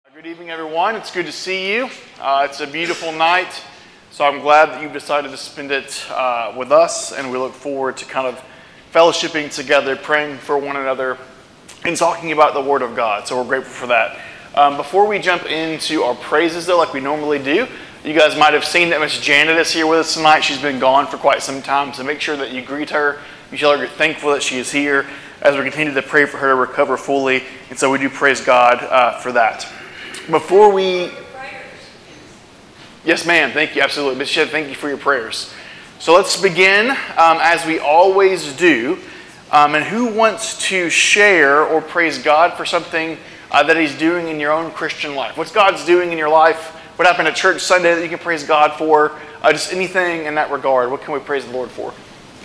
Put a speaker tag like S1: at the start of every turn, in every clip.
S1: Good evening, everyone. It's good to see you. It's a beautiful night, so I'm glad that you've decided to spend it with us, and we look forward to kind of fellowshipping together, praying for one another, and talking about the Word of God. So we're grateful for that. Before we jump into our praises, though, like we normally do, you guys might have seen that Miss Janet is here with us tonight. She's been gone for quite some time, so make sure that you greet her. You tell her you're thankful that she is here as we continue to pray for her to recover fully, and so we do praise God for that. Before we... Yes, ma'am. Thank you. Absolutely. Ms. Shed, thank you for your prayers. So let's begin, as we always do. And who wants to share or praise God for something that He's doing in your own Christian life? What's God's doing in your life? What happened at church Sunday that you can praise God for? Just anything in that regard. What can we praise the Lord for?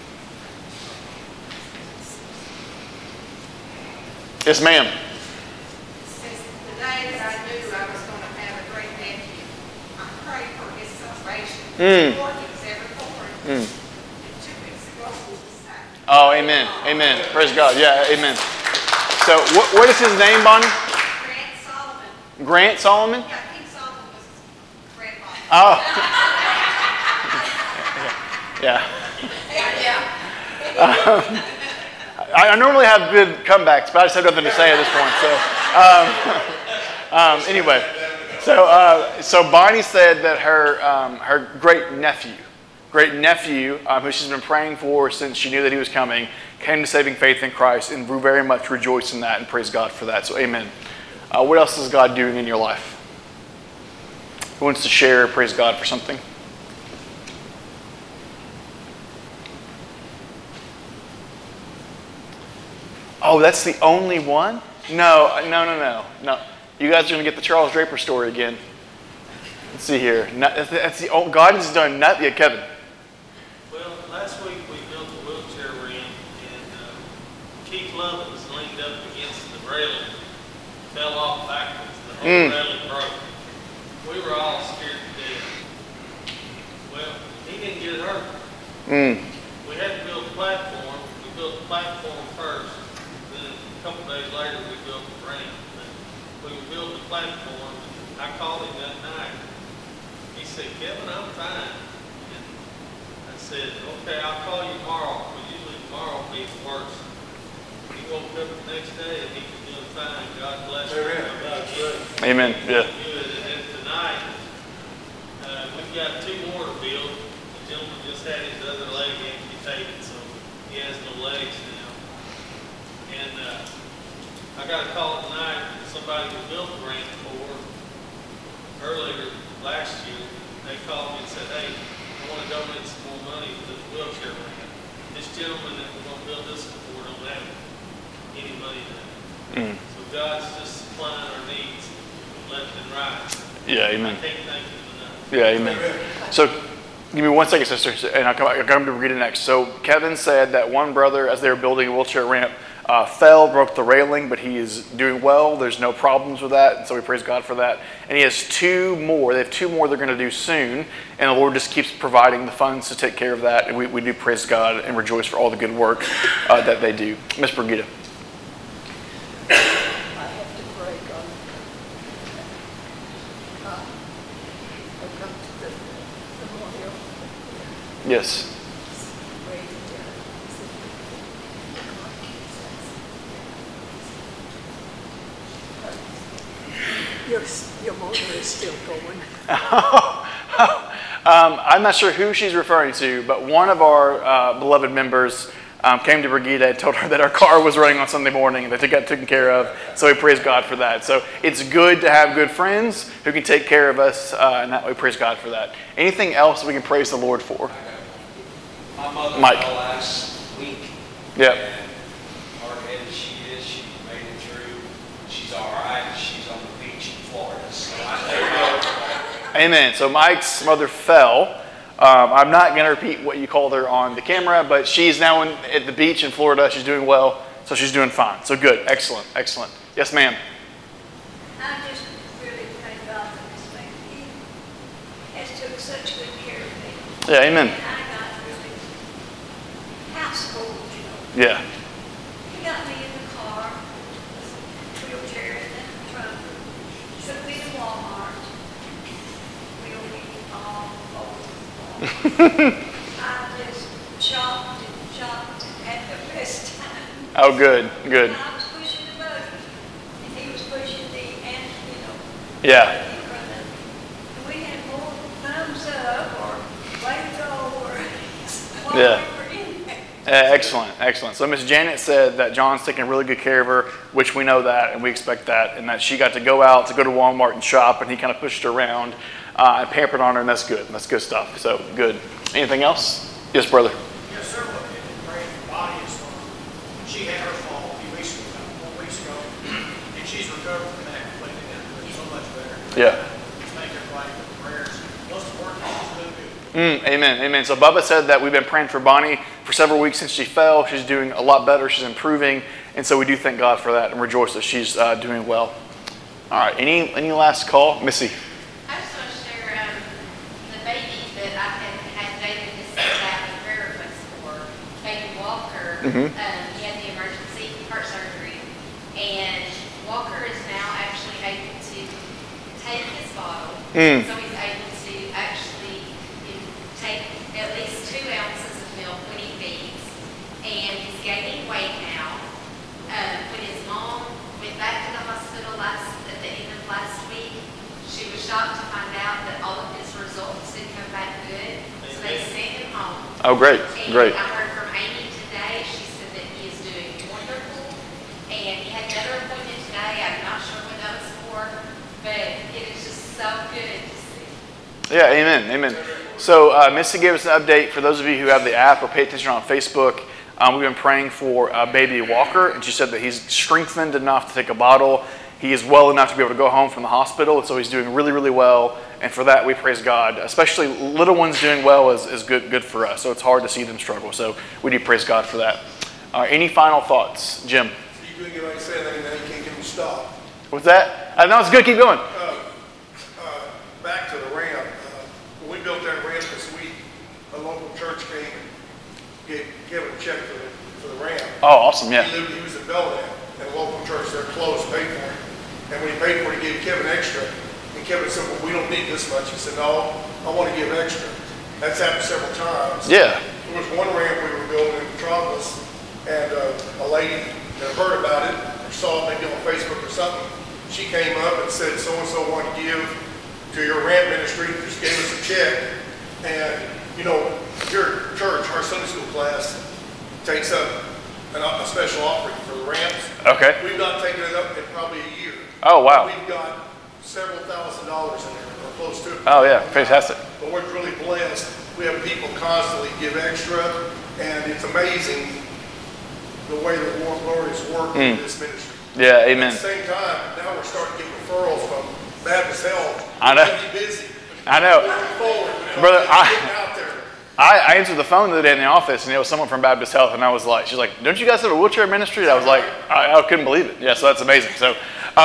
S1: Yes, ma'am. Oh, amen. Amen. Praise God. Yeah, amen. So, what is his name, Bonnie?
S2: Grant Solomon.
S1: Grant Solomon?
S2: Yeah, King Solomon was his grandfather.
S1: Oh. Yeah. I normally have good comebacks, but I just have nothing to say at this point. So, anyway. So Bonnie said that her great nephew, who she's been praying for since she knew that he was coming, came to saving faith in Christ, and we very much rejoice in that and praise God for that. So amen. What else is God doing in your life? Who wants to share or praise God for something? Oh, that's the only one? No. You guys are going to get the Charles Draper story again. Let's see here. God has done nothing yet, Kevin.
S3: Well, last week we built a wheelchair ramp, and Keith Lovett was leaned up against the railing, fell off backwards. The whole railing broke. We were all scared to death. Well, he didn't get hurt. We had to build a platform. We built the platform first. Then a couple days later, we built the ramp. We were building the platform. I called him that night. He said, "Kevin, I'm fine." And I said, "Okay, I'll call you tomorrow, because usually tomorrow will be the worst." He woke up the next day and he was doing fine. God bless him.
S1: Amen. Yeah.
S3: Good. And then tonight, we've got 2 more to build. The gentleman just had his other leg amputated, so he has no legs now. And I got a call tonight from somebody who built the ramp for earlier last year. They called me and said, "Hey, I want to donate some more money to the wheelchair ramp. This gentleman that we're going to build this for don't have any money now." So God's just supplying our needs left and right.
S1: Yeah, amen.
S3: I can't thank Him enough.
S1: Yeah, amen. So, give me 1 second, sister, and I'll come to Brigida next. So, Kevin said that one brother, as they were building a wheelchair ramp, fell, broke the railing, but he is doing well. There's no problems with that, and so we praise God for that. And he has 2 more. They have 2 more they're going to do soon, and the Lord just keeps providing the funds to take care of that, and we do praise God and rejoice for all the good work that they do. Miss Brigida.
S4: I have to pray, God. I come to the memorial.
S1: Yes.
S4: Your motor is still going.
S1: I'm not sure who she's referring to, but one of our beloved members came to Brigida and told her that our car was running on Sunday morning and that they got taken care of. So we praise God for that. So it's good to have good friends who can take care of us, and that we praise God for that. Anything else we can praise the Lord for?
S5: My mother
S1: Mike.
S5: fell last week.
S1: Yep.
S5: And hard-headed she is. She made it through. She's all right. She's on the beach in Florida. So I thank God.
S1: Amen. So Mike's mother fell. I'm not going to repeat what you called her on the camera, but she's now at the beach in Florida. She's doing well, so she's doing fine. So good. Excellent. Excellent. Yes, ma'am.
S2: I just really thank God for this man. He has took such good care of me.
S1: Yeah, amen.
S2: And I got really household, you know.
S1: Yeah.
S2: He got me in the car, wheelchair in the trunk, took me I just shocked and had the best time.
S1: Oh, good, good.
S2: And I was pushing the button, and he was pushing the, and,
S1: Yeah.
S2: and we had more thumbs up or way to go or while
S1: Yeah.
S2: we were in there.
S1: Excellent, excellent. So Miss Janet said that John's taking really good care of her, which we know that and we expect that, and that she got to go out to go to Walmart and shop, and he kind of pushed her around and pampered on her, and that's good. That's good stuff. So good. Anything else? Yes, brother.
S6: Yes, several have been praying for body as well. She had her fall a few weeks ago, 4 weeks ago, and she's recovered from that completely and doing so much better.
S1: Yeah.
S6: Just thank everybody for the prayers. Most important, she's doing good.
S1: Amen, amen. So Bubba said that we've been praying for Bonnie for several weeks since she fell. She's doing a lot better. She's improving, and so we do thank God for that and rejoice that she's doing well. All right. Any last call, Missy?
S7: I just want to share the baby that I had David just sent out a prayer request for, baby Walker. He had the emergency heart surgery, and Walker is now actually able to take his bottle. So he's able to actually take at least 2 ounces of milk when he feeds, and he's gaining weight now. When his mom went back to the hospital at the end of last week, she was shocked to find out that all of his results had come back good. So they sent him home.
S1: Oh, great,
S7: And
S1: great.
S7: I heard from Amy today. She said that he is doing wonderful. And he had another appointment today. I'm not sure what that was for, but it is just so good to see.
S1: Yeah, amen, amen. So Missy gave us an update. For those of you who have the app or pay attention on Facebook, we've been praying for baby Walker, and she said that he's strengthened enough to take a bottle. He is well enough to be able to go home from the hospital, and so he's doing really, really well. And for that, we praise God. Especially little ones doing well is good for us. So it's hard to see them struggle. So we do praise God for that. Any final thoughts, Jim?
S8: You couldn't get anybody saying anything, you can't get them to stop.
S1: What's that? No, it's good. Keep going.
S8: Back to the ramp. When we built that ramp this week, a local church came and gave Kevin a check for the ramp.
S1: Oh, awesome. Yeah.
S8: He was in Bellingham, and a local church there closed, paid for it. And when he paid for it, he gave Kevin extra. And Kevin said, well, we don't need this much. He said, no, I want to give extra. That's happened several times.
S1: Yeah.
S8: There was one ramp we were building in Metropolis, and a lady that heard about it, or saw it maybe on Facebook or something, she came up and said, so-and-so wanted to give to your ramp ministry, just gave us a check. And, your church, our Sunday school class, takes up a special offering for the ramps.
S1: Okay.
S8: We've not taken it up in probably a year.
S1: Oh, wow.
S8: We've got several $1,000s in there, or close to it.
S1: Oh, yeah. Fantastic.
S8: But we're really blessed. We have people constantly give extra, and it's amazing the way the Lord is working in this ministry.
S1: Yeah, amen.
S8: At the same time, now we're starting to get referrals from Baptist Health.
S1: I know.
S8: We're gonna be busy.
S1: I know.
S8: Moving forward,
S1: Brother,
S8: getting out there.
S1: I answered the phone the other day in the office, and it was someone from Baptist Health, and I was like, she's like, don't you guys have a wheelchair ministry? And I was like, I couldn't believe it. Yeah, so that's amazing. So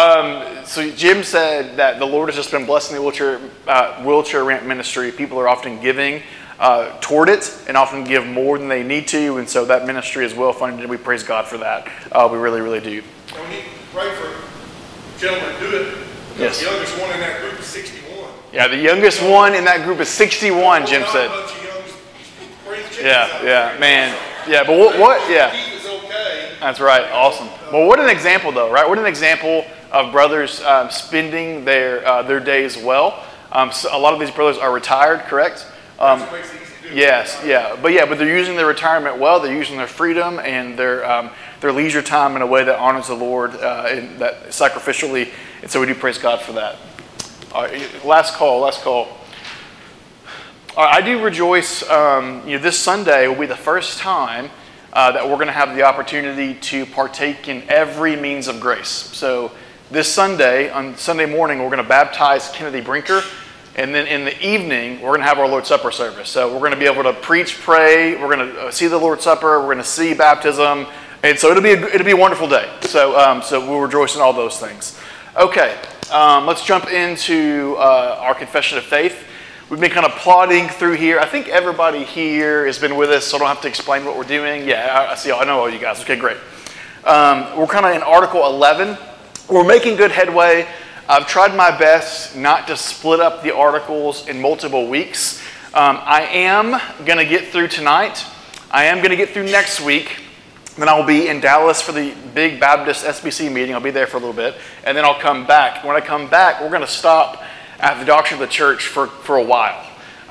S1: Jim said that the Lord has just been blessing the wheelchair ramp ministry. People are often giving toward it and often give more than they need to, and so that ministry is well funded, and we praise God for that. We really, really do.
S8: And we need to pray for the gentleman to do it.
S1: Yes.
S8: The youngest one in that group is 61.
S1: Yeah, the youngest one in that group is 61, Jim
S8: Not
S1: said.
S8: a bunch of young spring chickens
S1: Yeah,
S8: out
S1: yeah,
S8: there.
S1: man. Yeah, but what? Yeah.
S8: Keith is okay.
S1: That's right. Awesome. Well, what an example, though, right? What an example of brothers spending their days well. So a lot of these brothers are retired, correct?
S8: That's what makes it easy to do.
S1: Yes, yeah, but they're using their retirement well. They're using their freedom and their leisure time in a way that honors the Lord, and that sacrificially. And so we do praise God for that. All right, last call. All right, I do rejoice. This Sunday will be the first time that we're going to have the opportunity to partake in every means of grace. So this Sunday, on Sunday morning, we're going to baptize Kennedy Brinker. And then in the evening, we're going to have our Lord's Supper service. So we're going to be able to preach, pray. We're going to see the Lord's Supper. We're going to see baptism. And so it'll be a wonderful day. So we'll rejoice in all those things. Okay, let's jump into our confession of faith. We've been kind of plodding through here. I think everybody here has been with us, so I don't have to explain what we're doing. Yeah, I know all you guys. Okay, great. We're kind of in Article 11. We're making good headway. I've tried my best not to split up the articles in multiple weeks. I am going to get through tonight. I am going to get through next week. Then I'll be in Dallas for the big Baptist SBC meeting. I'll be there for a little bit. And then I'll come back. When I come back, we're going to stop at the doctrine of the church for a while.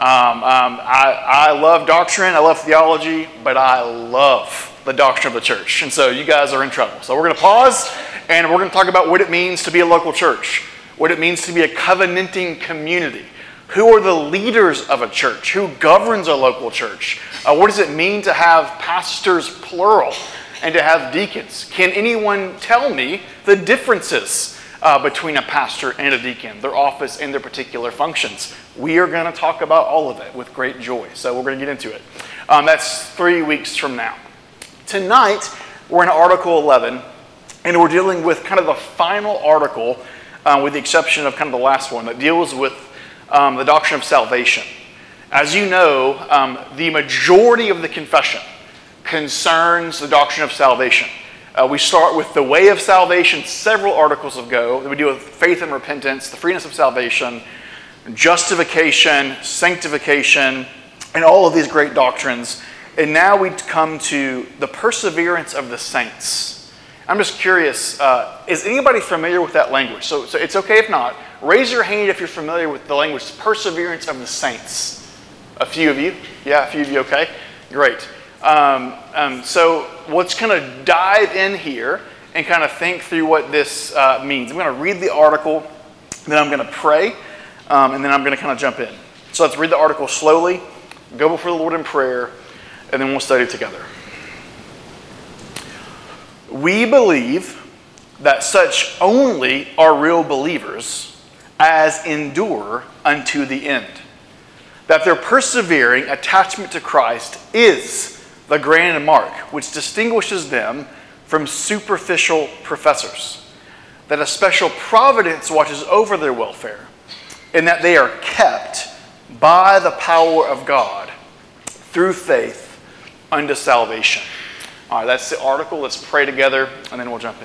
S1: I love doctrine. I love theology. But I love the doctrine of the church. And so you guys are in trouble. So we're going to pause. And we're going to talk about what it means to be a local church. What it means to be a covenanting community. Who are the leaders of a church? Who governs a local church? What does it mean to have pastors plural and to have deacons? Can anyone tell me the differences between a pastor and a deacon, their office and their particular functions? We are going to talk about all of it with great joy. So we're going to get into it. That's 3 weeks from now. Tonight, we're in Article 11, and we're dealing with kind of the final article, with the exception of kind of the last one, that deals with the doctrine of salvation. As you know, the majority of the confession concerns the doctrine of salvation. We start with the way of salvation several articles ago. We deal with faith and repentance, the freeness of salvation, justification, sanctification, and all of these great doctrines. And now we come to the perseverance of the saints. I'm just curious, is anybody familiar with that language? So it's okay if not. Raise your hand if you're familiar with the language, perseverance of the saints. A few of you? Yeah, a few of you, okay? Great. So let's kind of dive in here and kind of think through what this means. I'm going to read the article, then I'm going to pray, and then I'm going to kind of jump in. So let's read the article slowly, go before the Lord in prayer, and then we'll study together. We believe that such only are real believers as endure unto the end. That their persevering attachment to Christ is the grand mark which distinguishes them from superficial professors. That a special providence watches over their welfare, and that they are kept by the power of God through faith unto salvation. All right, that's the article. Let's pray together, and then we'll jump in.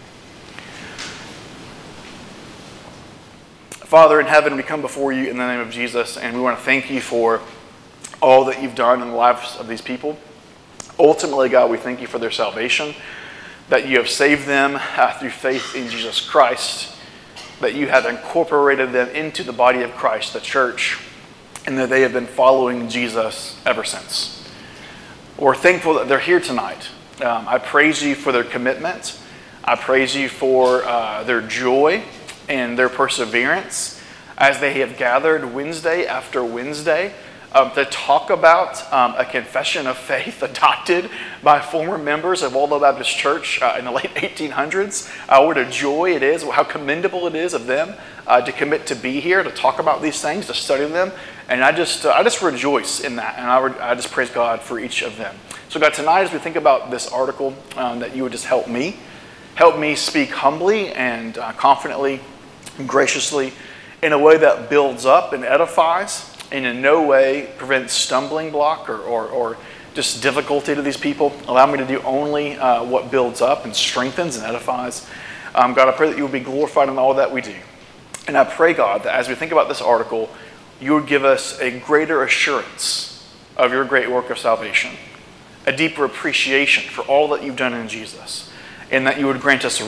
S1: Father in heaven, we come before you in the name of Jesus, and we want to thank you for all that you've done in the lives of these people. Ultimately, God, we thank you for their salvation, that you have saved them through faith in Jesus Christ, that you have incorporated them into the body of Christ, the church, and that they have been following Jesus ever since. We're thankful that they're here tonight. I praise you for their commitment. I praise you for their joy and their perseverance as they have gathered Wednesday after Wednesday to talk about a confession of faith adopted by former members of Waldo Baptist Church in the late 1800s. What a joy it is, how commendable it is of them to commit to be here, to talk about these things, to study them. And I just rejoice in that, and I just praise God for each of them. So God, tonight as we think about this article, that you would just help me speak humbly and confidently, graciously, in a way that builds up and edifies, and in no way prevents stumbling block or just difficulty to these people. Allow me to do only what builds up and strengthens and edifies. God, I pray that you will be glorified in all that we do. And I pray, God, that as we think about this article, you would give us a greater assurance of your great work of salvation, a deeper appreciation for all that you've done in Jesus, and that you would grant us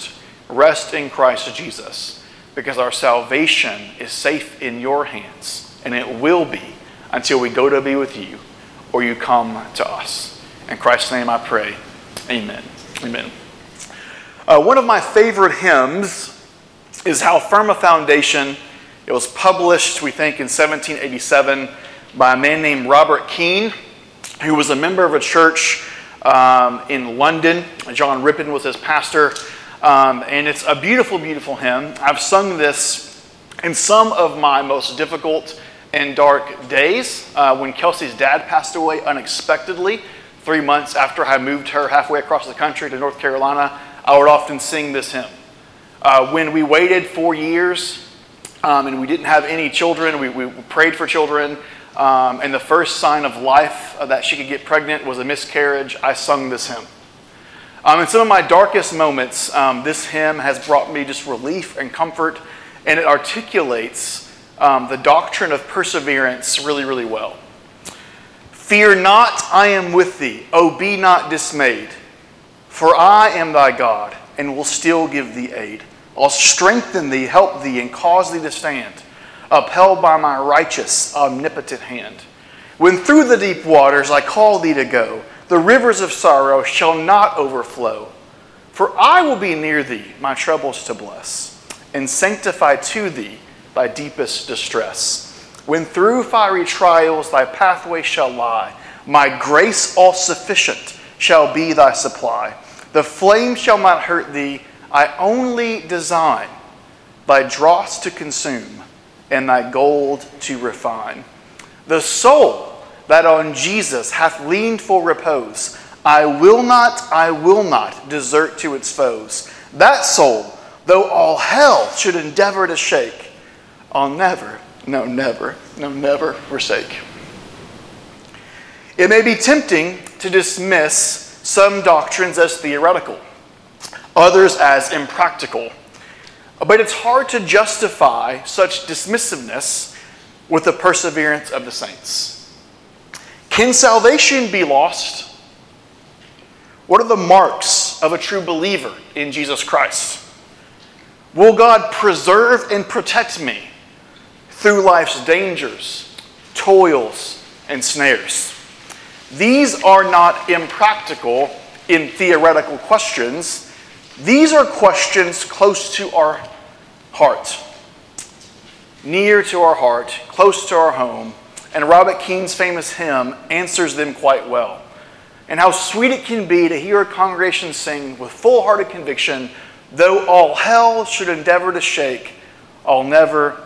S1: rest in Christ Jesus, because our salvation is safe in your hands, and it will be until we go to be with you or you come to us. In Christ's name I pray, amen. Amen. One of my favorite hymns is How Firm a Foundation. It was published, we think, in 1787 by a man named Robert Keene, who was a member of a church in London. John Rippon was his pastor. And it's a beautiful, beautiful hymn. I've sung this in some of my most difficult and dark days. When Kelsey's dad passed away unexpectedly, 3 months after I moved her halfway across the country to North Carolina, I would often sing this hymn. When we waited 4 years and we didn't have any children, we prayed for children, and the first sign of life that she could get pregnant was a miscarriage, I sung this hymn. In some of my darkest moments, this hymn has brought me just relief and comfort, and it articulates the doctrine of perseverance really, really well. Fear not, I am with thee. Oh, be not dismayed. For I am thy God, and will still give thee aid. I'll strengthen thee, help thee, and cause thee to stand, upheld by my righteous, omnipotent hand. When through the deep waters I call thee to go, the rivers of sorrow shall not overflow. For I will be near thee, my troubles to bless, and sanctify to thee thy deepest distress. When through fiery trials thy pathway shall lie, my grace all sufficient shall be thy supply. The flame shall not hurt thee, I only design thy dross to consume and thy gold to refine. The soul that on Jesus hath leaned for repose, I will not desert to its foes. That soul, though all hell should endeavor to shake, I'll never forsake. It may be tempting to dismiss some doctrines as theoretical, others as impractical, but it's hard to justify such dismissiveness with the perseverance of the saints. Can salvation be lost? What are the marks of a true believer in Jesus Christ? Will God preserve and protect me through life's dangers, toils, and snares? These are not impractical in theoretical questions. These are questions close to our heart, near to our heart, close to our home. And Robert Keene's famous hymn answers them quite well. And how sweet it can be to hear a congregation sing with full-hearted conviction, though all hell should endeavor to shake, I'll never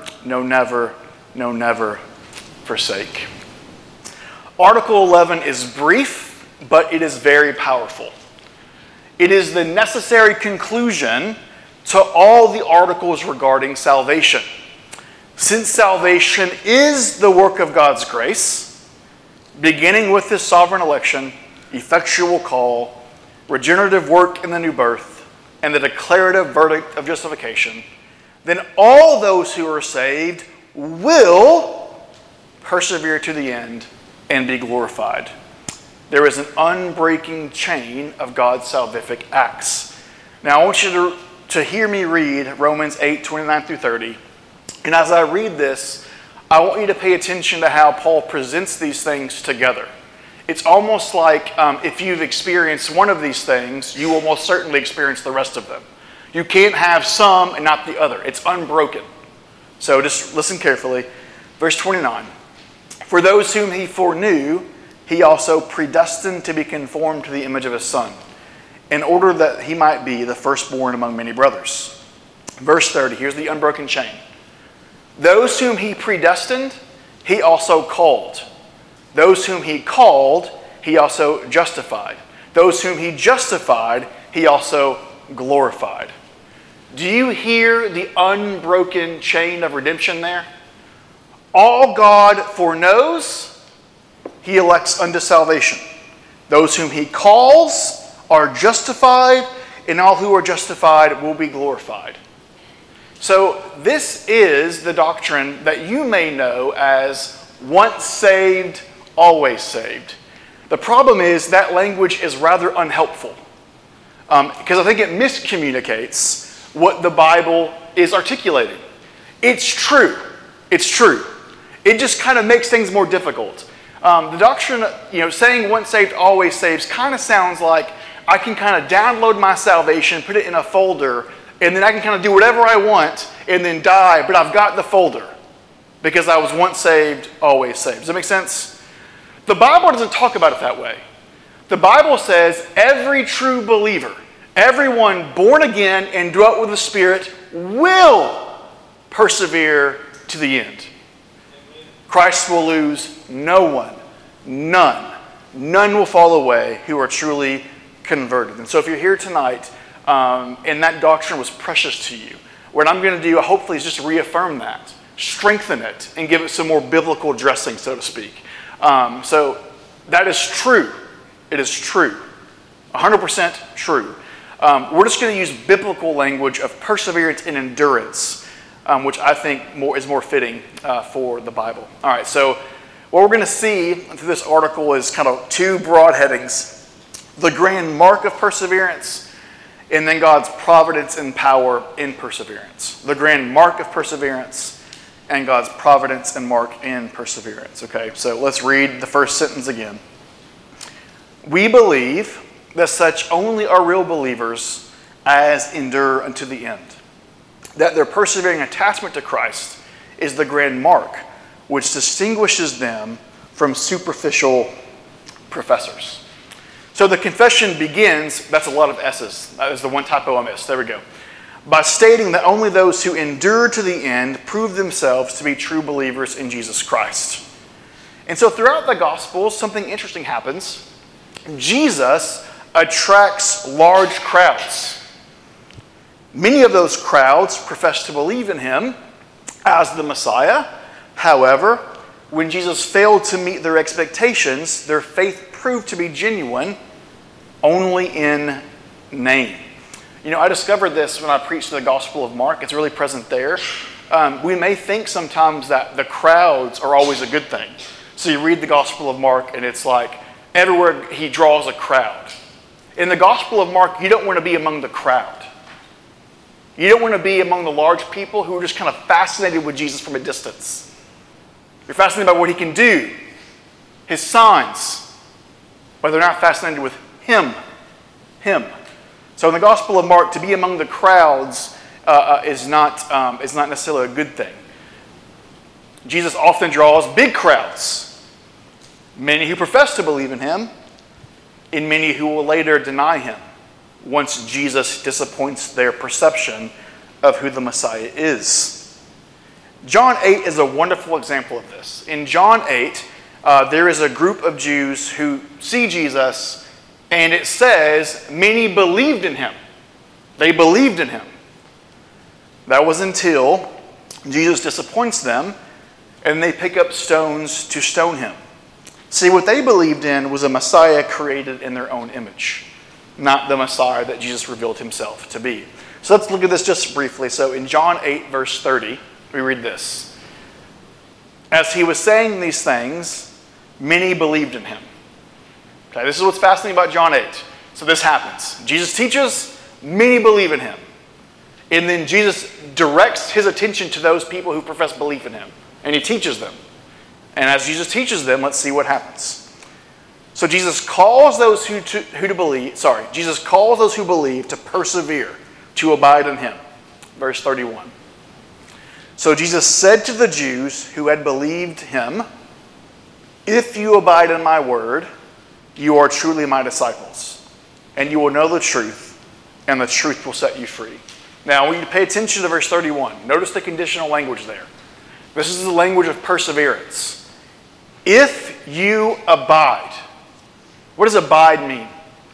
S1: forsake. Article 11 is brief, but it is very powerful. It is the necessary conclusion to all the articles regarding salvation. Since salvation is the work of God's grace, beginning with His sovereign election, effectual call, regenerative work in the new birth, and the declarative verdict of justification, then all those who are saved will persevere to the end and be glorified. There is an unbreaking chain of God's salvific acts. Now I want you to hear me read Romans 8:29 through 30. And as I read this, I want you to pay attention to how Paul presents these things together. It's almost like if you've experienced one of these things, you will most certainly experience the rest of them. You can't have some and not the other. It's unbroken. So just listen carefully. Verse 29. For those whom he foreknew, he also predestined to be conformed to the image of his Son, in order that he might be the firstborn among many brothers. Verse 30. Here's the unbroken chain. Those whom he predestined, he also called. Those whom he called, he also justified. Those whom he justified, he also glorified. Do you hear the unbroken chain of redemption there? All God foreknows, he elects unto salvation. Those whom he calls are justified, and all who are justified will be glorified. So this is the doctrine that you may know as once saved, always saved. The problem is that language is rather unhelpful because I think it miscommunicates what the Bible is articulating. It's true. It's true. It just kind of makes things more difficult. The doctrine, saying once saved, always saved kind of sounds like I can kind of download my salvation, put it in a folder, and then I can kind of do whatever I want and then die, but I've got the folder because I was once saved, always saved. Does that make sense? The Bible doesn't talk about it that way. The Bible says every true believer, everyone born again and dwelt with the Spirit will persevere to the end. Christ will lose no one, none. None will fall away who are truly converted. And so if you're here tonight and that doctrine was precious to you, what I'm going to do hopefully is just reaffirm that, strengthen it, and give it some more biblical dressing, so to speak. So that is true. It is true. 100% true. We're just going to use biblical language of perseverance and endurance which I think is more fitting for the Bible. All right, so what we're going to see through this article is kind of two broad headings: the grand mark of perseverance, and then God's providence and power in perseverance. The grand mark of perseverance and God's providence and mark in perseverance. Okay, so let's read the first sentence again. We believe that such only are real believers as endure unto the end, that their persevering attachment to Christ is the grand mark which distinguishes them from superficial professors. So the confession begins, that's a lot of S's. That is the one typo I missed. There we go. By stating that only those who endure to the end prove themselves to be true believers in Jesus Christ. And so throughout the Gospels, something interesting happens. Jesus attracts large crowds. Many of those crowds profess to believe in him as the Messiah. However, when Jesus failed to meet their expectations, their faith proved to be genuine only in name. You know, I discovered this when I preached the Gospel of Mark. It's really present there. We may think sometimes that the crowds are always a good thing. So you read the Gospel of Mark and it's like everywhere he draws a crowd. In the Gospel of Mark, you don't want to be among the crowd. You don't want to be among the large people who are just kind of fascinated with Jesus from a distance. You're fascinated by what he can do, his signs, but they're not fascinated with him. So in the Gospel of Mark, to be among the crowds is not necessarily a good thing. Jesus often draws big crowds, many who profess to believe in him, and many who will later deny him once Jesus disappoints their perception of who the Messiah is. John 8 is a wonderful example of this. In John 8, there is a group of Jews who see Jesus, and it says many believed in him. They believed in him. That was until Jesus disappoints them, and they pick up stones to stone him. See, what they believed in was a Messiah created in their own image, not the Messiah that Jesus revealed himself to be. So let's look at this just briefly. So in John 8, verse 30, we read this. As he was saying these things, many believed in him. Okay, this is what's fascinating about John 8. So this happens. Jesus teaches, many believe in him. And then Jesus directs his attention to those people who profess belief in him. And he teaches them. And as Jesus teaches them, let's see what happens. So Jesus calls those who believe to persevere, to abide in him. Verse 31. So Jesus said to the Jews who had believed him, "If you abide in my word, you are truly my disciples, and you will know the truth, and the truth will set you free." Now, I want you to pay attention to verse 31. Notice the conditional language there. This is the language of perseverance. If you abide. What does abide mean?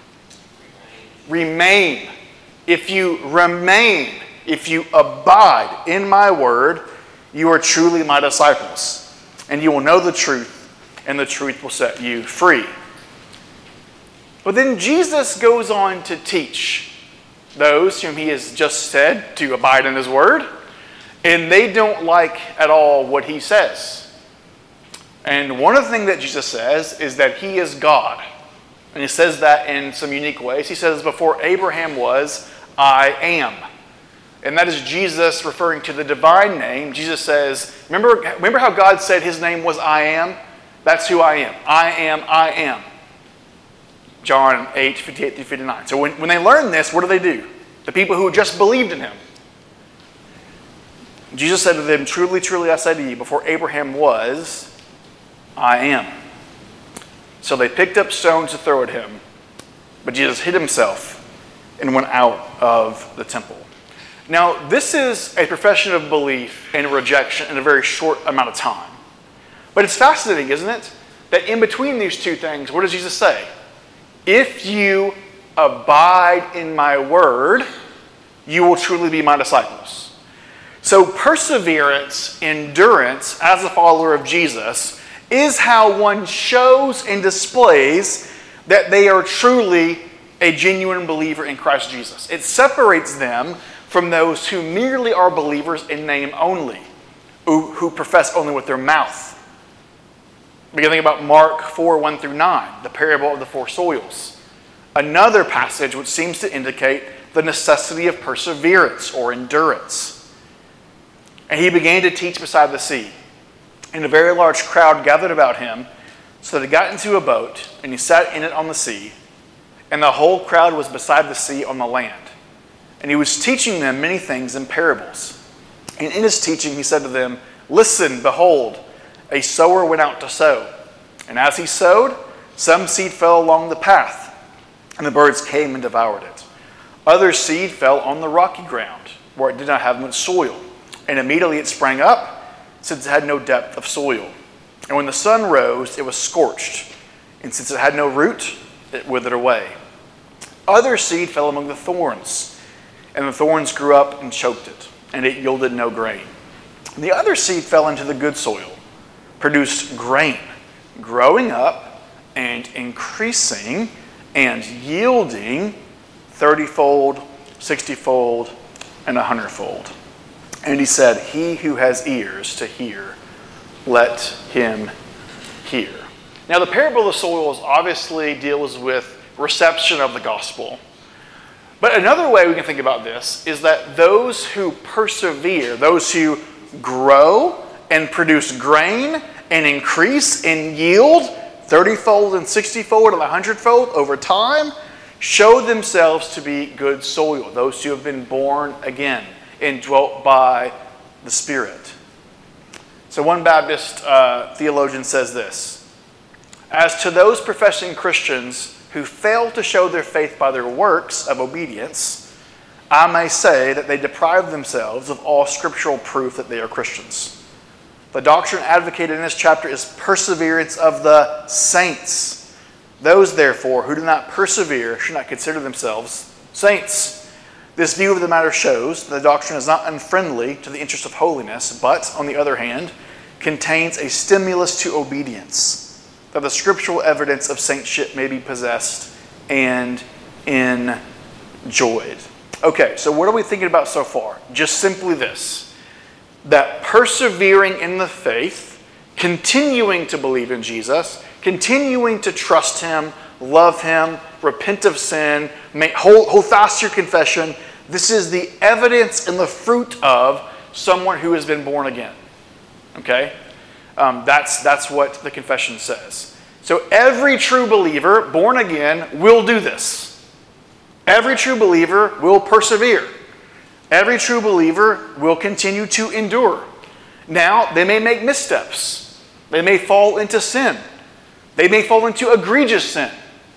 S1: Remain. If you remain, if you abide in my word, you are truly my disciples, and you will know the truth, and the truth will set you free. But then Jesus goes on to teach those whom he has just said to abide in his word, and they don't like at all what he says. And one of the things that Jesus says is that he is God. And he says that in some unique ways. He says, before Abraham was, I am. And that is Jesus referring to the divine name. Jesus says, remember how God said his name was I am? That's who I am. I am, I am. John 8, 58 through 59. So when they learn this, what do? The people who just believed in him. Jesus said to them, truly, truly, I say to you, before Abraham was, I am. So they picked up stones to throw at him, but Jesus hid himself and went out of the temple. Now, this is a profession of belief and rejection in a very short amount of time. But it's fascinating, isn't it? That in between these two things, what does Jesus say? If you abide in my word, you will truly be my disciples. So perseverance, endurance, as a follower of Jesus, is how one shows and displays that they are truly a genuine believer in Christ Jesus. It separates them from those who merely are believers in name only, who profess only with their mouth. We can think about Mark 4:1-9, the parable of the four soils. Another passage which seems to indicate the necessity of perseverance or endurance. And he began to teach beside the sea, and a very large crowd gathered about him, so that he got into a boat, and he sat in it on the sea, and the whole crowd was beside the sea on the land. And he was teaching them many things in parables. And in his teaching he said to them, "Listen, behold, a sower went out to sow. And as he sowed, some seed fell along the path, and the birds came and devoured it. Other seed fell on the rocky ground, where it did not have much soil. And immediately it sprang up, since it had no depth of soil. And when the sun rose, it was scorched. And since it had no root, it withered away. Other seed fell among the thorns, and the thorns grew up and choked it, and it yielded no grain. And the other seed fell into the good soil, produced grain, growing up and increasing and yielding 30-fold, 60-fold, and 100-fold. And he said, he who has ears to hear, let him hear." Now the parable of the soils obviously deals with reception of the gospel. But another way we can think about this is that those who persevere, those who grow and produce grain and increase and yield 30-fold and 60-fold and 100-fold over time, show themselves to be good soil, those who have been born again and dwelt by the Spirit. So one Baptist theologian says this: "As to those professing Christians who fail to show their faith by their works of obedience, I may say that they deprive themselves of all scriptural proof that they are Christians. The doctrine advocated in this chapter is perseverance of the saints. Those, therefore, who do not persevere should not consider themselves saints. This view of the matter shows that the doctrine is not unfriendly to the interest of holiness, but, on the other hand, contains a stimulus to obedience, that the scriptural evidence of saintship may be possessed and enjoyed." Okay, so what are we thinking about so far? Just simply this: that persevering in the faith, continuing to believe in Jesus, continuing to trust Him, love Him, repent of sin, hold fast to your confession, this is the evidence and the fruit of someone who has been born again. Okay? That's what the confession says. So every true believer, born again, will do this. Every true believer will persevere. Every true believer will continue to endure. Now, they may make missteps. They may fall into sin. They may fall into egregious sin.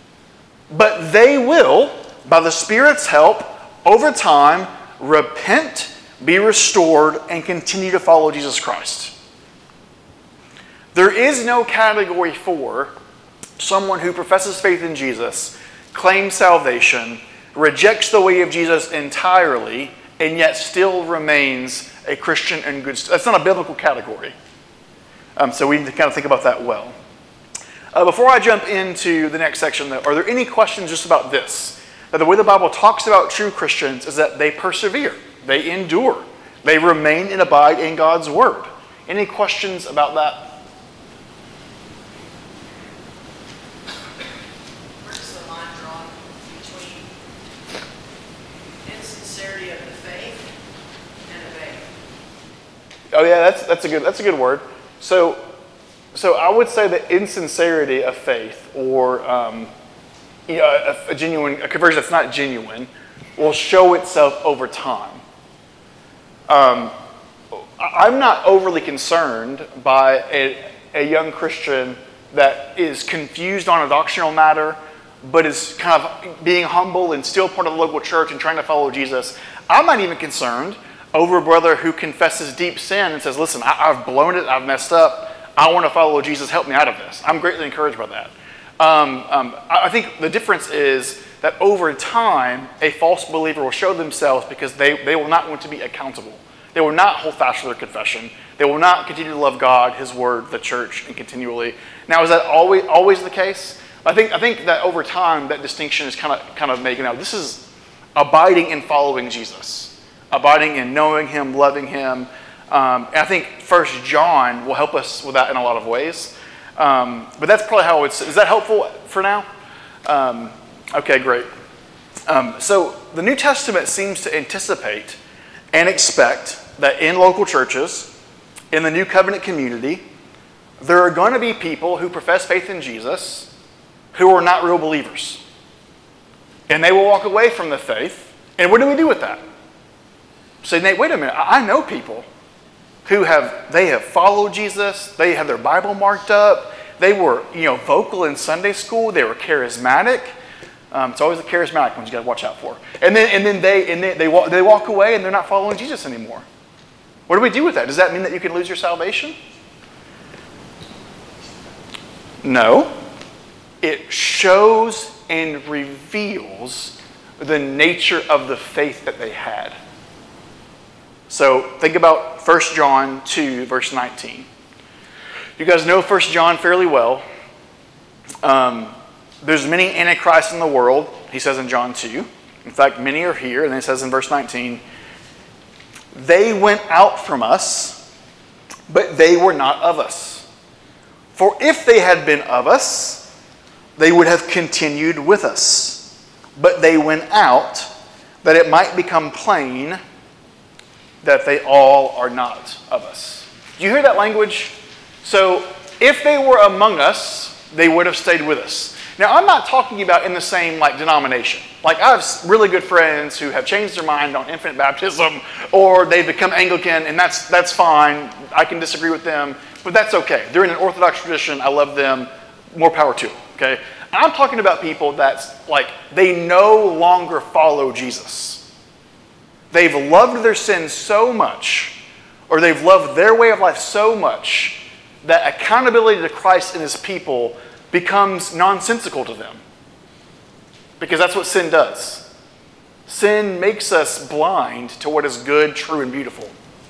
S1: But they will, by the Spirit's help, over time, repent, be restored, and continue to follow Jesus Christ. There is no category for someone who professes faith in Jesus, claims salvation, rejects the way of Jesus entirely, and yet still remains a Christian and good. That's not a biblical category. So we need to kind of think about that well. Before I jump into the next section, though, are there any questions just about this? That the way the Bible talks about true Christians is that they persevere, they endure, they remain and abide in God's Word. Any questions about that?
S9: Where does the line draw between insincerity of the faith and obeying?
S1: Oh yeah, that's a good word. So I would say that insincerity of faith, or a conversion that's not genuine, will show itself over time. I'm not overly concerned by a young Christian that is confused on a doctrinal matter, but is kind of being humble and still part of the local church and trying to follow Jesus. I'm not even concerned over a brother who confesses deep sin and says, "Listen, I've blown it, I've messed up, I want to follow Jesus, help me out of this." I'm greatly encouraged by that. I think the difference is that over time, a false believer will show themselves because they will not want to be accountable. They will not hold fast to their confession. They will not continue to love God, His Word, the church, and continually. Now, is that always the case? I think that over time, that distinction is kind of made. Now, this is abiding and following Jesus. abiding in knowing Him, loving Him. And I think 1 John will help us with that in a lot of ways. But that's probably how I would say. Is that helpful for now? Okay, great. So the New Testament seems to anticipate and expect that in local churches, in the New Covenant community, there are going to be people who profess faith in Jesus who are not real believers. And they will walk away from the faith. And what do we do with that? Say, Nate, wait a minute. I know people who have followed Jesus. They have their Bible marked up. They were, vocal in Sunday school. They were charismatic. It's always the charismatic ones you got to watch out for. And then they walk away and they're not following Jesus anymore. What do we do with that? Does that mean that you can lose your salvation? No. It shows and reveals the nature of the faith that they had. So think about 1 John 2, verse 19. You guys know 1 John fairly well. There's many antichrists in the world, he says in John 2. In fact, many are here, and then it says in verse 19, they went out from us, but they were not of us. For if they had been of us, they would have continued with us. But they went out, that it might become plain that they all are not of us. Do you hear that language? So, if they were among us, they would have stayed with us. Now, I'm not talking about in the same denomination. I have really good friends who have changed their mind on infant baptism, or they've become Anglican, and that's fine. I can disagree with them, but that's okay. They're in an Orthodox tradition. I love them. More power to them. Okay. I'm talking about people that's they no longer follow Jesus. They've loved their sins so much, or they've loved their way of life so much, that accountability to Christ and His people becomes nonsensical to them. Because that's what sin does. Sin makes us blind to what is good, true, and beautiful.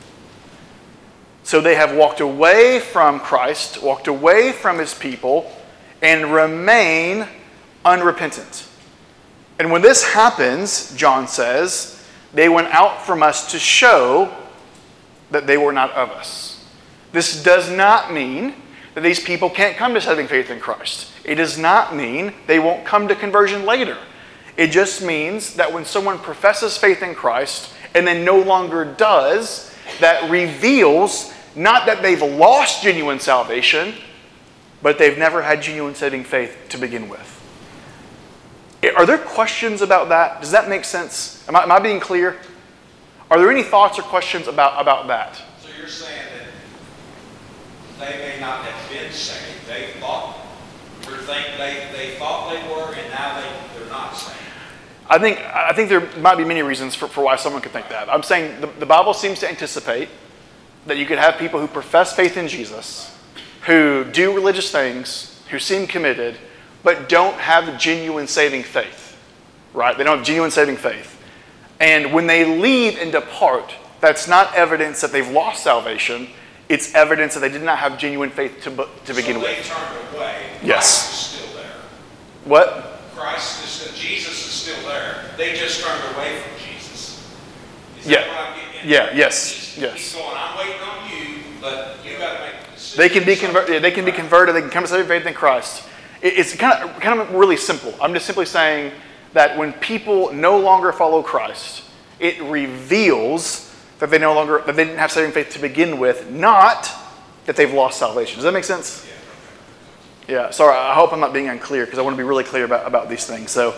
S1: So they have walked away from Christ, walked away from His people, and remain unrepentant. And when this happens, John says, they went out from us to show that they were not of us. This does not mean that these people can't come to saving faith in Christ. It does not mean they won't come to conversion later. It just means that when someone professes faith in Christ and then no longer does, that reveals not that they've lost genuine salvation, but they've never had genuine saving faith to begin with. Are there questions about that? Does that make sense? Am I being clear? Are there any thoughts or questions about that?
S5: So you're saying that they may not have been saved. They thought they thought they were, and now they're not saved.
S1: I think there might be many reasons for why someone could think that. I'm saying the Bible seems to anticipate that you could have people who profess faith in Jesus, who do religious things, who seem committed, but don't have genuine saving faith, right? They don't have genuine saving faith. And when they leave and depart, that's not evidence that they've lost salvation. It's evidence that they did not have genuine faith to begin with.
S5: So they turned away.
S1: Yes.
S5: Christ is still there.
S1: What?
S5: Jesus is still there. They just turned away from Jesus. Is
S1: Yeah.
S5: that what I'm getting at?
S1: Yeah, yes,
S5: He's
S1: yes.
S5: going, I'm waiting on you, but you got to make the decision.
S1: They can be converted. They can be converted. They can come to saving faith in Christ. It's kind of really simple. I'm just simply saying that when people no longer follow Christ, it reveals that they didn't have saving faith to begin with, not that they've lost salvation. Does that make sense? Yeah. Sorry, I hope I'm not being unclear because I want to be really clear about these things. So,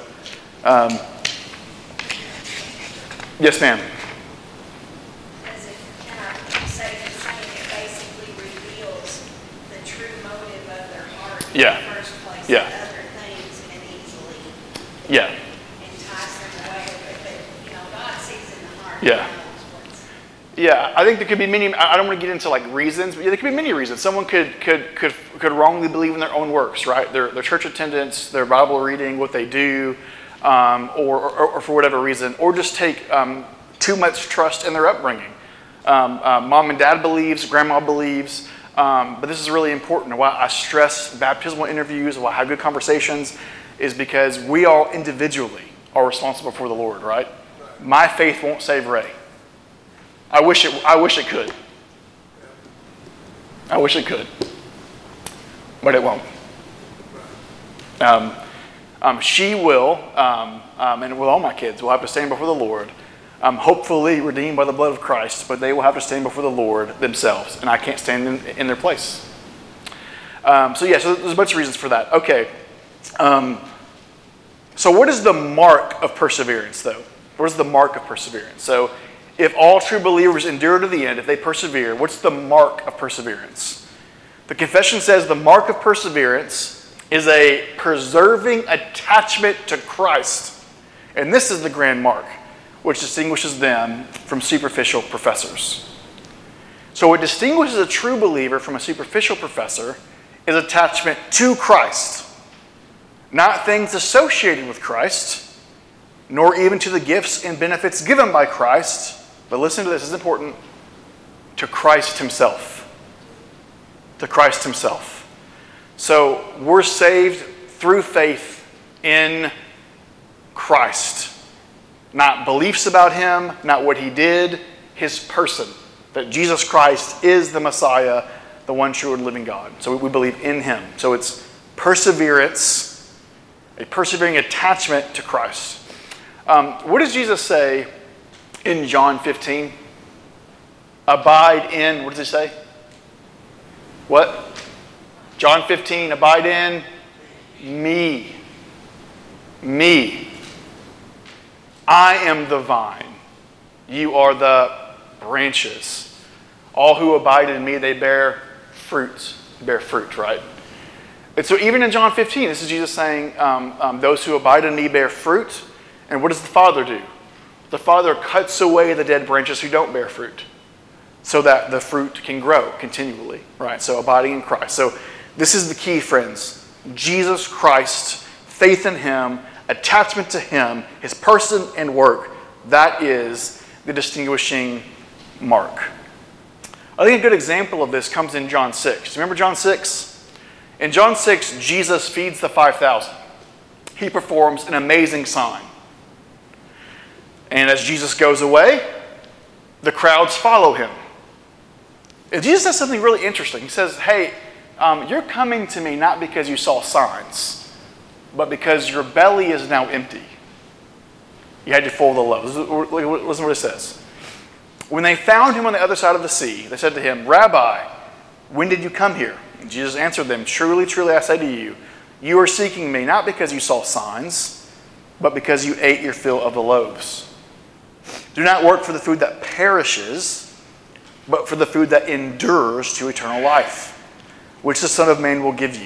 S1: yes, ma'am.
S2: Can I say that saying it basically reveals the true motive of their heart in
S1: Yeah.
S2: the first place,
S1: Yeah.
S2: that other things can easily
S1: Yeah.
S2: entice them away. But God sees in the heart.
S1: Yeah.
S2: He knows what's-
S1: Yeah, I think there could be many. I don't want to get into reasons, but there could be many reasons. Someone could wrongly believe in their own works, right? Their church attendance, their Bible reading, what they do, or for whatever reason, or just take too much trust in their upbringing. Mom and dad believes, grandma believes, but this is really important. Why I stress baptismal interviews, why I have good conversations, is because we all individually are responsible for the Lord, right? My faith won't save Ray. I wish it could. I wish it could. But it won't. She will, and with all my kids, will have to stand before the Lord, hopefully redeemed by the blood of Christ, but they will have to stand before the Lord themselves, and I can't stand in their place. So there's a bunch of reasons for that. Okay. So what is the mark of perseverance, though? What is the mark of perseverance? So if all true believers endure to the end, if they persevere, what's the mark of perseverance? The confession says the mark of perseverance is a preserving attachment to Christ. And this is the grand mark, which distinguishes them from superficial professors. So what distinguishes a true believer from a superficial professor is attachment to Christ. Not things associated with Christ, nor even to the gifts and benefits given by Christ, but listen to this, it's important, to Christ himself. To Christ himself. So we're saved through faith in Christ. Not beliefs about him, not what he did, his person. That Jesus Christ is the Messiah, the one true and living God. So we believe in him. So it's perseverance, a persevering attachment to Christ. What does Jesus say in John 15? Abide in, what does he say? What? John 15, abide in me. Me. I am the vine. You are the branches. All who abide in me, they bear fruit. They bear fruit, right? And so even in John 15, this is Jesus saying, those who abide in me bear fruit. And what does the Father do? The Father cuts away the dead branches who don't bear fruit so that the fruit can grow continually, right? So abiding in Christ. So this is the key, friends. Jesus Christ, faith in him, attachment to him, his person and work. That is the distinguishing mark. I think a good example of this comes in John 6. Remember John 6? In John 6, Jesus feeds the 5,000. He performs an amazing sign. And as Jesus goes away, the crowds follow him. And Jesus says something really interesting. He says, hey, you're coming to me not because you saw signs, but because your belly is now empty. You had your full of the loaves. Listen to what it says. When they found him on the other side of the sea, they said to him, Rabbi, when did you come here? And Jesus answered them, truly, truly, I say to you, you are seeking me not because you saw signs, but because you ate your fill of the loaves. Do not work for the food that perishes, but for the food that endures to eternal life, which the Son of Man will give you.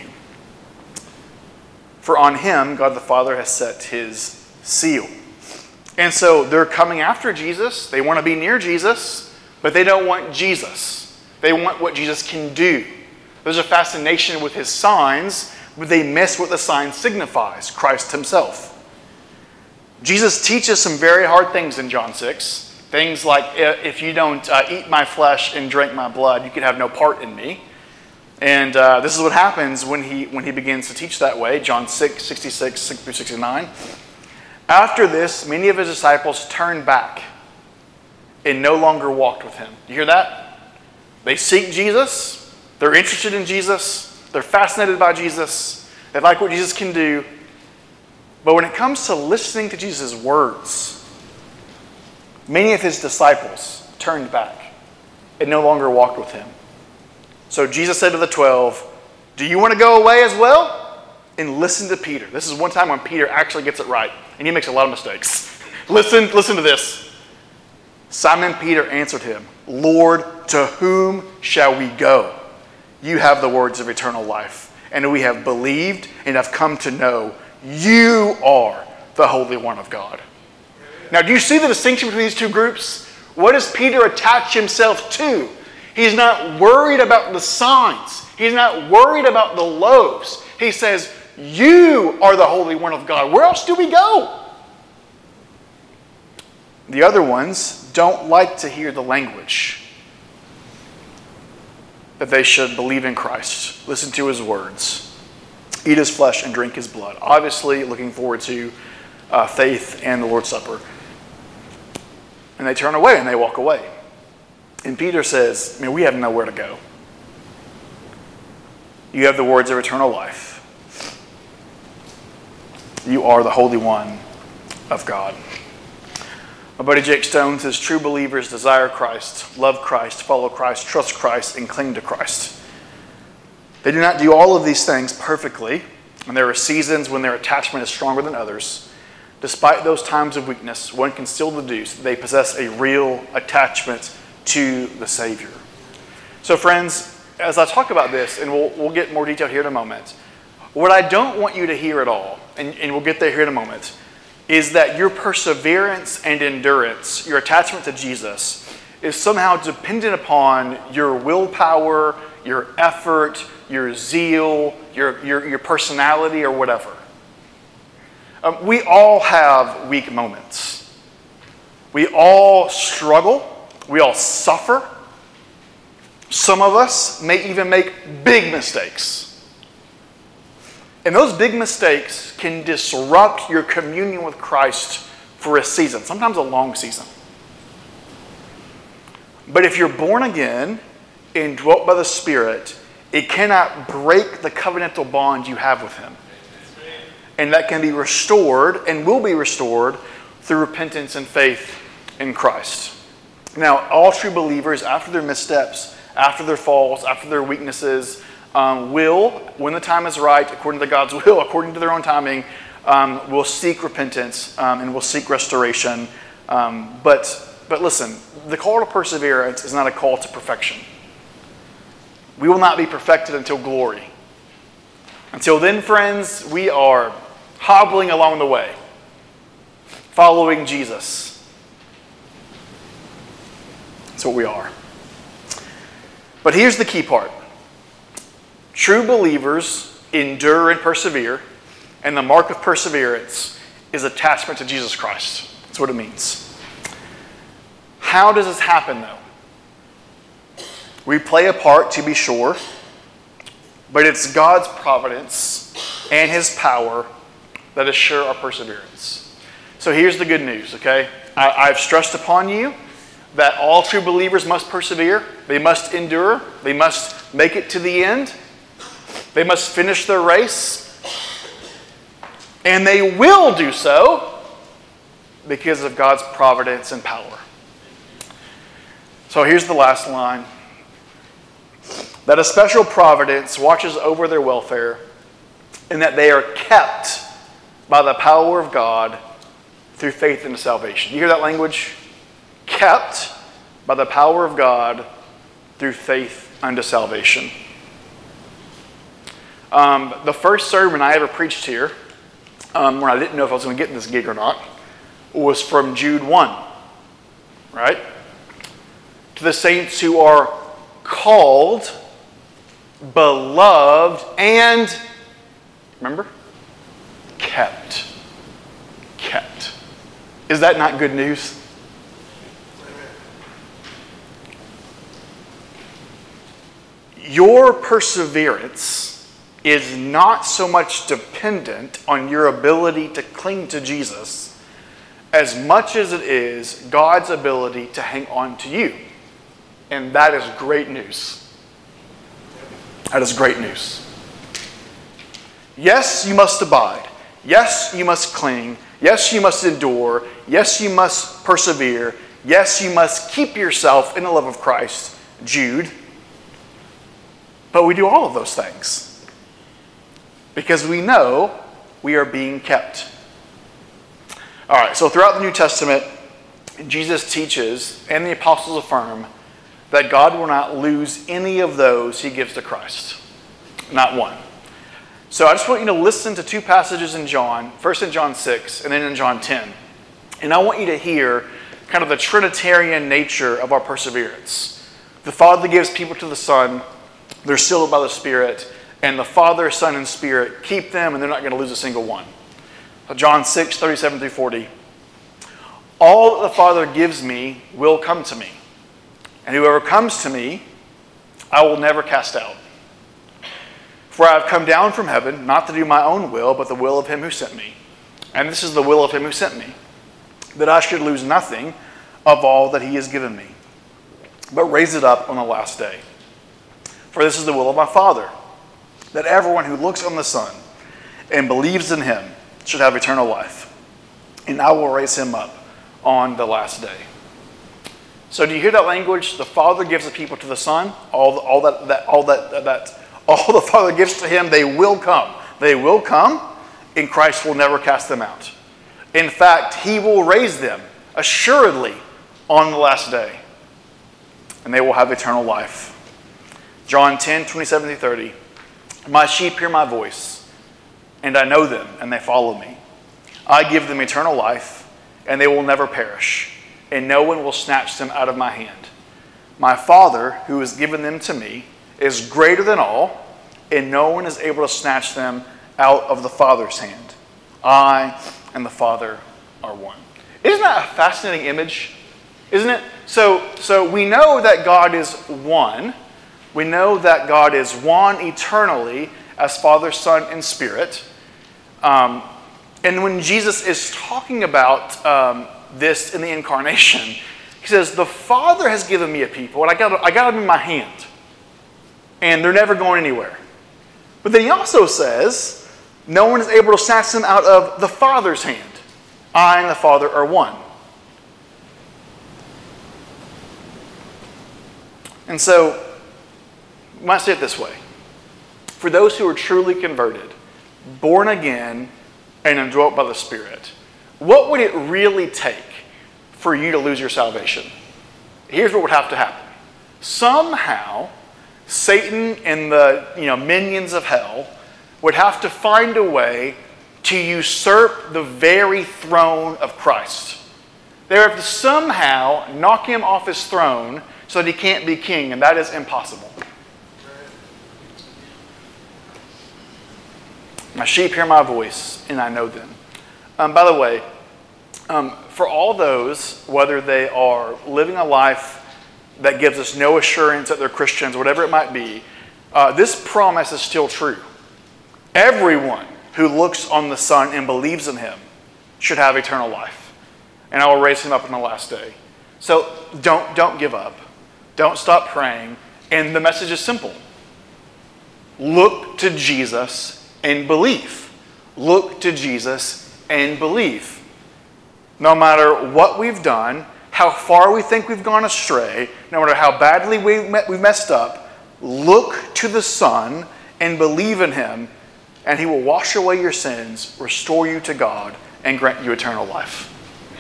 S1: For on him God the Father has set his seal. And so they're coming after Jesus. They want to be near Jesus, but they don't want Jesus. They want what Jesus can do. There's a fascination with his signs, but they miss what the sign signifies, Christ himself. Jesus teaches some very hard things in John 6. Things like, if you don't eat my flesh and drink my blood, you can have no part in me. And this is what happens when he begins to teach that way. John 6, 66, 6 through 69. After this, many of his disciples turned back and no longer walked with him. You hear that? They seek Jesus. They're interested in Jesus. They're fascinated by Jesus. They like what Jesus can do. But when it comes to listening to Jesus' words, many of his disciples turned back and no longer walked with him. So Jesus said to the 12, do you want to go away as well? And listen to Peter. This is one time when Peter actually gets it right. And he makes a lot of mistakes. Listen to this. Simon Peter answered him, Lord, to whom shall we go? You have the words of eternal life. And we have believed and have come to know you are the Holy One of God. Now, do you see the distinction between these two groups? What does Peter attach himself to? He's not worried about the signs. He's not worried about the loaves. He says, you are the Holy One of God. Where else do we go? The other ones don't like to hear the language that they should believe in Christ, listen to his words, eat his flesh and drink his blood. Obviously, looking forward to faith and the Lord's Supper. And they turn away and they walk away. And Peter says, we have nowhere to go. You have the words of eternal life. You are the Holy One of God. My buddy Jake Stone says, true believers desire Christ, love Christ, follow Christ, trust Christ, and cling to Christ. They do not do all of these things perfectly, and there are seasons when their attachment is stronger than others. Despite those times of weakness, one can still deduce that they possess a real attachment to the Savior. So friends, as I talk about this, and we'll get more detail here in a moment, what I don't want you to hear at all, and we'll get there here in a moment, is that your perseverance and endurance, your attachment to Jesus, is somehow dependent upon your willpower, your effort, your zeal, your personality, or whatever. We all have weak moments. We all struggle. We all suffer. Some of us may even make big mistakes. And those big mistakes can disrupt your communion with Christ for a season, sometimes a long season. But if you're born again and dwelt by the Spirit, it cannot break the covenantal bond you have with Him. And that can be restored and will be restored through repentance and faith in Christ. Now, all true believers, after their missteps, after their falls, after their weaknesses, will, when the time is right, according to God's will, according to their own timing, will seek repentance and will seek restoration. But listen, the call to perseverance is not a call to perfection. We will not be perfected until glory. Until then, friends, we are hobbling along the way, following Jesus. That's what we are. But here's the key part. True believers endure and persevere, and the mark of perseverance is attachment to Jesus Christ. That's what it means. How does this happen, though? We play a part, to be sure, but it's God's providence and His power that assure our perseverance. So here's the good news, okay? I've stressed upon you that all true believers must persevere. They must endure. They must make it to the end. They must finish their race. And they will do so because of God's providence and power. So here's the last line. That a special providence watches over their welfare, and that they are kept by the power of God through faith into salvation. You hear that language? Kept by the power of God through faith unto salvation. The first sermon I ever preached here, when I didn't know if I was going to get this gig or not, was from Jude 1. Right? To the saints who are called, beloved, and, remember? Kept. Kept. Is that not good news? Your perseverance is not so much dependent on your ability to cling to Jesus as much as it is God's ability to hang on to you. And that is great news. That is great news. Yes, you must abide. Yes, you must cling. Yes, you must endure. Yes, you must persevere. Yes, you must keep yourself in the love of Christ, Jude. But we do all of those things because we know we are being kept. All right, so throughout the New Testament, Jesus teaches and the apostles affirm that God will not lose any of those He gives to Christ. Not one. So I just want you to listen to two passages in John, first in John 6 and then in John 10. And I want you to hear kind of the Trinitarian nature of our perseverance. The Father gives people to the Son, they're sealed by the Spirit, and the Father, Son, and Spirit keep them, and they're not going to lose a single one. So John 6, 37 through 40. All that the Father gives me will come to me, and whoever comes to me, I will never cast out. For I have come down from heaven, not to do my own will, but the will of Him who sent me. And this is the will of Him who sent me, that I should lose nothing of all that He has given me, but raise it up on the last day. For this is the will of my Father, that everyone who looks on the Son and believes in him should have eternal life. And I will raise him up on the last day. So do you hear that language? The Father gives the people to the Son. All the Father gives to him, they will come. They will come, and Christ will never cast them out. In fact, he will raise them assuredly on the last day, and they will have eternal life. John 10, 27-30. My sheep hear my voice, and I know them, and they follow me. I give them eternal life, and they will never perish, and no one will snatch them out of my hand. My Father, who has given them to me, is greater than all, and no one is able to snatch them out of the Father's hand. I and the Father are one. Isn't that a fascinating image? Isn't it? So we know that God is one. We know that God is one eternally as Father, Son, and Spirit. And when Jesus is talking about this in the incarnation, he says, the Father has given me a people, and I got them in my hand. And they're never going anywhere. But then he also says, no one is able to snatch them out of the Father's hand. I and the Father are one. And so, I might say it this way. For those who are truly converted, born again, and indwelt by the Spirit, what would it really take for you to lose your salvation? Here's what would have to happen. Somehow, Satan and the minions of hell would have to find a way to usurp the very throne of Christ. They would have to somehow knock him off his throne so that he can't be king, and that is impossible. My sheep hear my voice, and I know them. By the way, for all those, whether they are living a life that gives us no assurance that they're Christians, whatever it might be, this promise is still true. Everyone who looks on the Son and believes in him should have eternal life. And I will raise him up on the last day. So don't give up. Don't stop praying. And the message is simple. Look to Jesus and believe. Look to Jesus and believe. No matter what we've done, how far we think we've gone astray, no matter how badly we've messed up, look to the Son and believe in him, and he will wash away your sins, restore you to God, and grant you eternal life.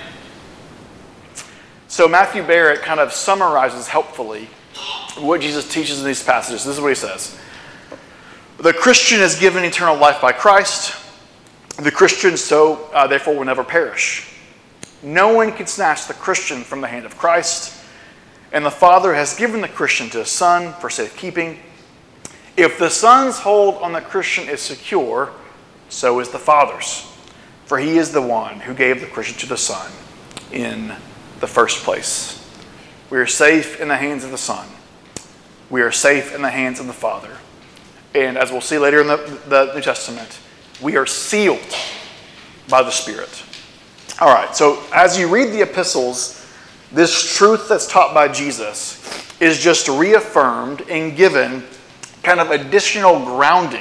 S1: So Matthew Barrett kind of summarizes helpfully what Jesus teaches in these passages. This is what he says. The Christian is given eternal life by Christ. The Christian, therefore, will never perish. No one can snatch the Christian from the hand of Christ. And the Father has given the Christian to his Son for safekeeping. If the Son's hold on the Christian is secure, so is the Father's. For he is the one who gave the Christian to the Son in the first place. We are safe in the hands of the Son. We are safe in the hands of the Father. And as we'll see later in the New Testament, we are sealed by the Spirit. All right, so as you read the epistles, this truth that's taught by Jesus is just reaffirmed and given kind of additional grounding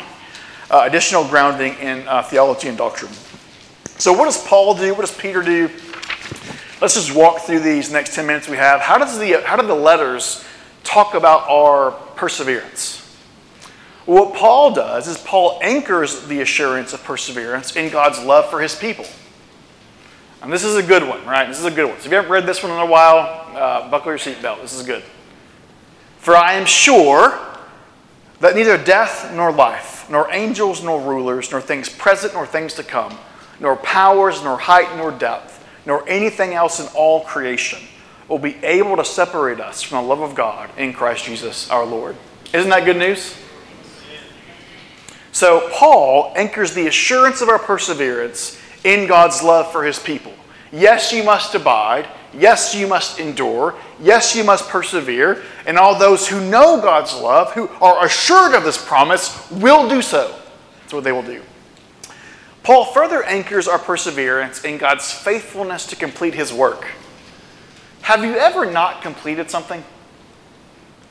S1: in theology and doctrine. So what does Paul do? What does Peter do? Let's just walk through these next 10 minutes we have. How do the letters talk about our perseverance? What Paul does is Paul anchors the assurance of perseverance in God's love for his people. And this is a good one, right? This is a good one. So if you haven't read this one in a while, buckle your seatbelt. This is good. For I am sure that neither death nor life, nor angels nor rulers, nor things present nor things to come, nor powers, nor height, nor depth, nor anything else in all creation will be able to separate us from the love of God in Christ Jesus our Lord. Isn't that good news? So Paul anchors the assurance of our perseverance in God's love for his people. Yes, you must abide. Yes, you must endure. Yes, you must persevere. And all those who know God's love, who are assured of this promise, will do so. That's what they will do. Paul further anchors our perseverance in God's faithfulness to complete his work. Have you ever not completed something?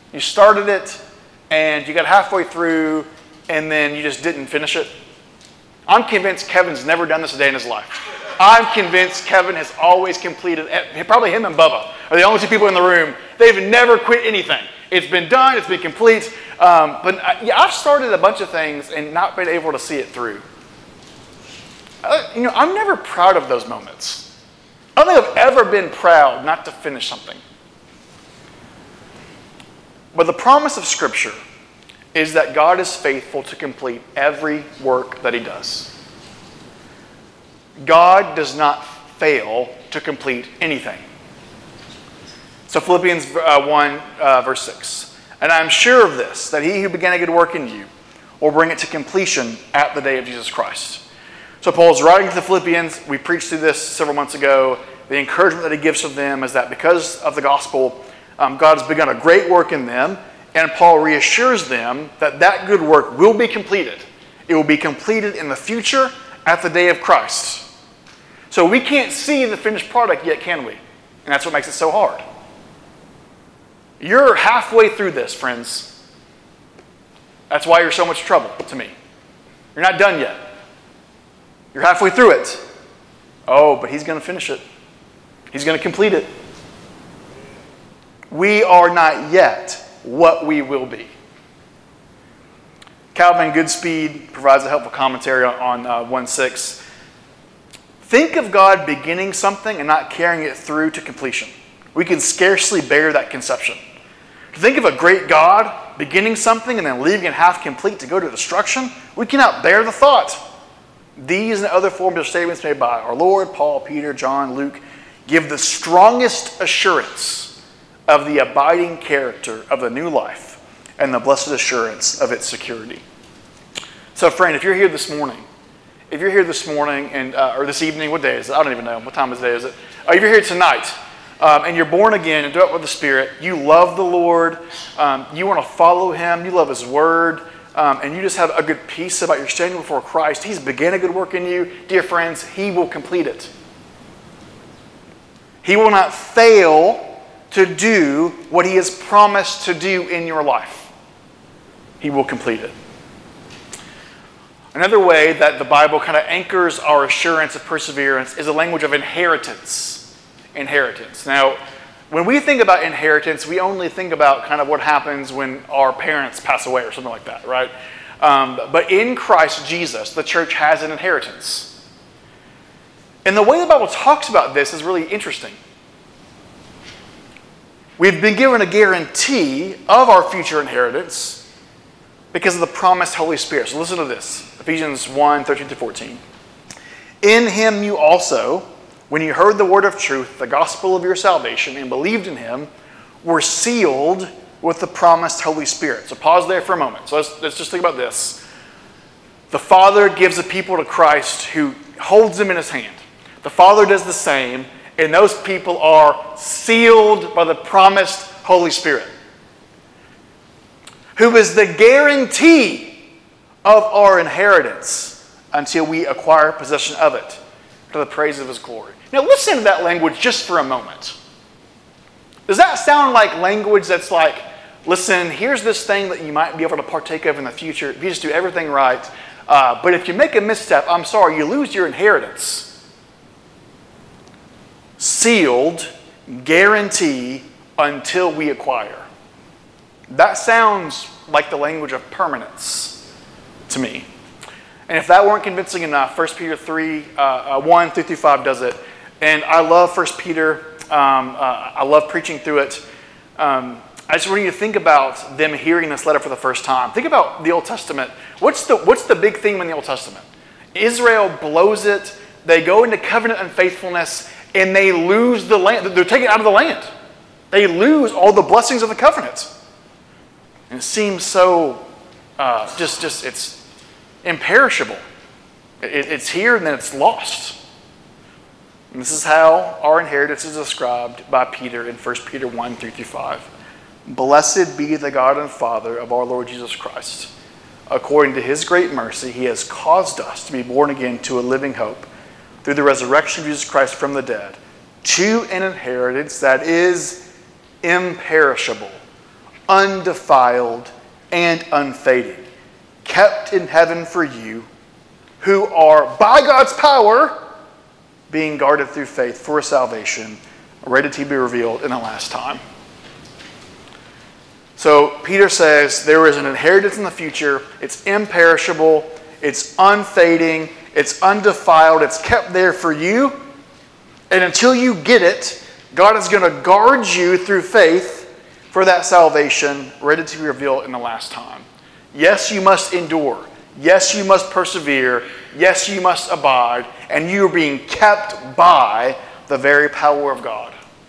S1: You started it, and you got halfway through, and then you just didn't finish it? I'm convinced Kevin's never done this a day in his life. I'm convinced Kevin has always completed, probably him and Bubba are the only two people in the room. They've never quit anything. It's been done, it's been complete. I've started a bunch of things and not been able to see it through. I'm never proud of those moments. I don't think I've ever been proud not to finish something. But the promise of Scripture is that God is faithful to complete every work that He does. God does not fail to complete anything. So Philippians 1, verse 6. And I am sure of this, that He who began a good work in you will bring it to completion at the day of Jesus Christ. So Paul's writing to the Philippians. We preached through this several months ago. The encouragement that he gives to them is that because of the gospel, God has begun a great work in them, and Paul reassures them that that good work will be completed. It will be completed in the future at the day of Christ. So we can't see the finished product yet, can we? And that's what makes it so hard. You're halfway through this, friends. That's why you're so much trouble to me. You're not done yet. You're halfway through it. Oh, but He's going to finish it. He's going to complete it. We are not yet what we will be. Calvin Goodspeed provides a helpful commentary on 1:6. Think of God beginning something and not carrying it through to completion. We can scarcely bear that conception. To think of a great God beginning something and then leaving it half complete to go to destruction, we cannot bear the thought. These and other forms of statements made by our Lord, Paul, Peter, John, Luke, give the strongest assurance of the abiding character of the new life and the blessed assurance of its security. So, friend, if you're here this morning, and or this evening, what day is it? I don't even know. What time of day is it? If you're here tonight, and you're born again and dwelt with the Spirit, you love the Lord, you want to follow Him, you love His Word, and you just have a good peace about your standing before Christ. He's began a good work in you. Dear friends, He will complete it. He will not fail to do what He has promised to do in your life. He will complete it. Another way that the Bible kind of anchors our assurance of perseverance is a language of inheritance. Inheritance. Now, when we think about inheritance, we only think about kind of what happens when our parents pass away or something like that, right? But in Christ Jesus, the church has an inheritance. And the way the Bible talks about this is really interesting. We've been given a guarantee of our future inheritance because of the promised Holy Spirit. So listen to this. Ephesians 1:13-14. In Him you also, when you heard the word of truth, the gospel of your salvation, and believed in Him, were sealed with the promised Holy Spirit. So pause there for a moment. So let's just think about this. The Father gives a people to Christ who holds them in His hand. The Father does the same, and those people are sealed by the promised Holy Spirit, who is the guarantee of our inheritance until we acquire possession of it, to the praise of His glory. Now listen to that language just for a moment. Does that sound like language that's like, listen, here's this thing that you might be able to partake of in the future if you just do everything right, but if you make a misstep, I'm sorry, you lose your inheritance. Sealed, guarantee, until we acquire. That sounds like the language of permanence to me. And if that weren't convincing enough, 1 Peter 3, 1-5 does it. And I love 1 Peter. I love preaching through it. I just want you to think about them hearing this letter for the first time. Think about the Old Testament. What's the big theme in the Old Testament? Israel blows it. They go into covenant unfaithfulness, and they lose the land. They're taken out of the land. They lose all the blessings of the covenant. And it seems so, it's imperishable. It's here and then it's lost. And this is how our inheritance is described by Peter in 1 Peter 1:3-5. Blessed be the God and Father of our Lord Jesus Christ. According to His great mercy, He has caused us to be born again to a living hope through the resurrection of Jesus Christ from the dead, to an inheritance that is imperishable, undefiled, and unfading, kept in heaven for you, who are, by God's power, being guarded through faith for salvation, ready to be revealed in the last time. So Peter says there is an inheritance in the future. It's imperishable. It's unfading. It's undefiled. It's kept there for you. And until you get it, God is going to guard you through faith for that salvation, ready to be revealed in the last time. Yes, you must endure. Yes, you must persevere. Yes, you must abide. And you are being kept by the very power of God.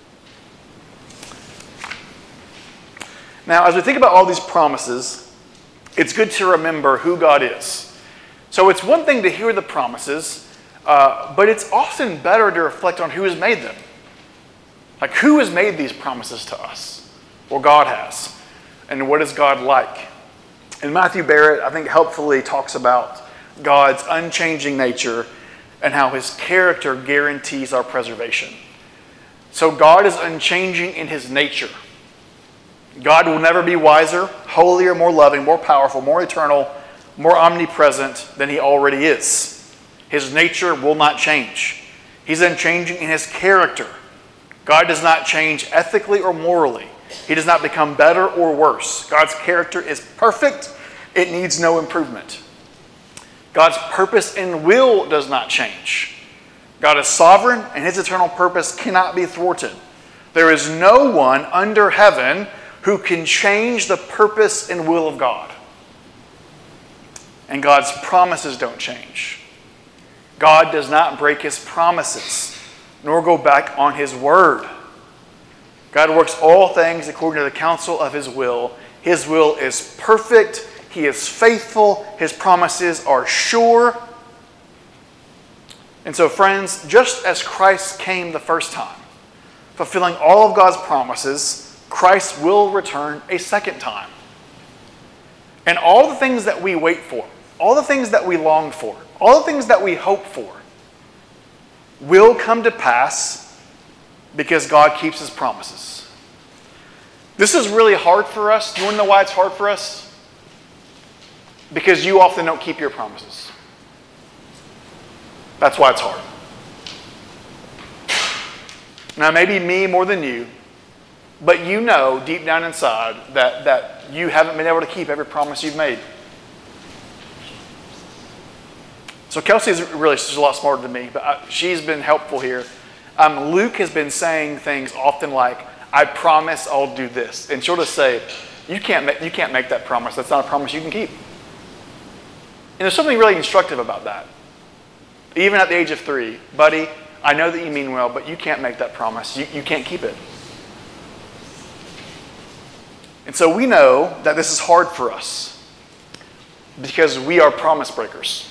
S1: Now, as we think about all these promises, it's good to remember who God is. So it's one thing to hear the promises, but it's often better to reflect on who has made them. Like, who has made these promises to us? Well, God has. And what is God like? And Matthew Barrett, I think, helpfully talks about God's unchanging nature and how his character guarantees our preservation. So God is unchanging in his nature. God will never be wiser, holier, more loving, more powerful, more eternal, more omnipresent than he already is. His nature will not change. He's unchanging in his character. God does not change ethically or morally. He does not become better or worse. God's character is perfect. It needs no improvement. God's purpose and will does not change. God is sovereign, and his eternal purpose cannot be thwarted. There is no one under heaven who can change the purpose and will of God. And God's promises don't change. God does not break his promises, nor go back on his word. God works all things according to the counsel of his will. His will is perfect. He is faithful. His promises are sure. And so, friends, just as Christ came the first time, fulfilling all of God's promises, Christ will return a second time. And all the things that we wait for, all the things that we long for, all the things that we hope for will come to pass because God keeps his promises. This is really hard for us. Do you want to know why it's hard for us? Because you often don't keep your promises. That's why it's hard. Now, maybe me more than you, but you know deep down inside that you haven't been able to keep every promise you've made. So Kelsey's she's a lot smarter than me, but she's been helpful here. Luke has been saying things often like, I promise I'll do this. And she'll just say, you can't make that promise. That's not a promise you can keep. And there's something really instructive about that. Even at the age of 3, buddy, I know that you mean well, but you can't make that promise. You can't keep it. And so we know that this is hard for us because we are promise breakers.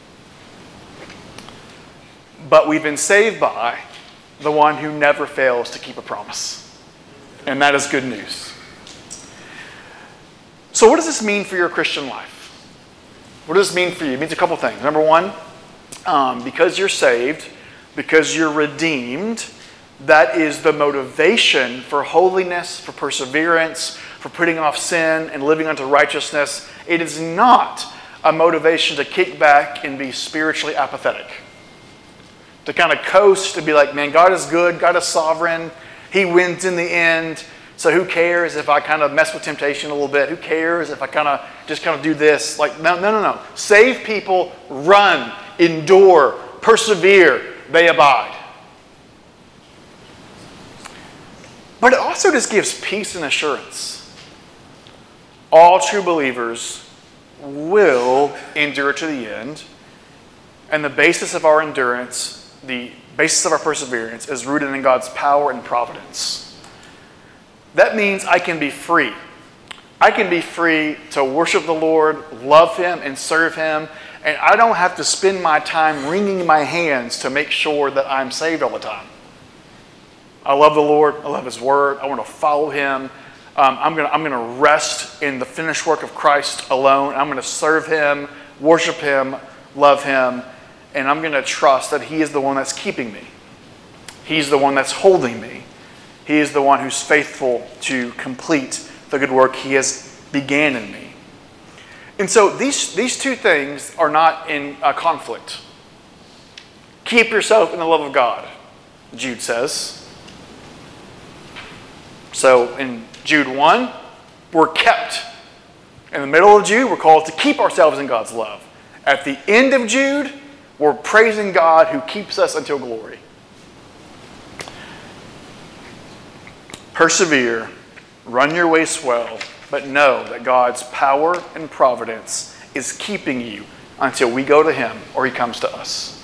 S1: But we've been saved by the one who never fails to keep a promise. And that is good news. So what does this mean for your Christian life? What does this mean for you? It means a couple things. Number one, because you're saved, because you're redeemed, that is the motivation for holiness, for perseverance, for putting off sin and living unto righteousness. It is not a motivation to kick back and be spiritually apathetic. To kind of coast, to be like, man, God is good, God is sovereign, he wins in the end, so who cares if I kind of mess with temptation a little bit? Who cares if I kind of do this? Like, no. Saved people run, endure, persevere, they abide. But it also just gives peace and assurance. All true believers will endure to the end, and the basis of our endurance, the basis of our perseverance, is rooted in God's power and providence. That means I can be free. I can be free to worship the Lord, love him, and serve him, and I don't have to spend my time wringing my hands to make sure that I'm saved all the time. I love the Lord. I love his word. I want to follow him. I'm going to rest in the finished work of Christ alone. I'm going to serve him, worship him, love him, and I'm going to trust that he is the one that's keeping me. He's the one that's holding me. He is the one who's faithful to complete the good work he has began in me. And so these two things are not in conflict. Keep yourself in the love of God, Jude says. So in Jude 1, we're kept. In the middle of Jude, we're called to keep ourselves in God's love. At the end of Jude, we're praising God who keeps us until glory. Persevere, run your race well, but know that God's power and providence is keeping you until we go to him or he comes to us.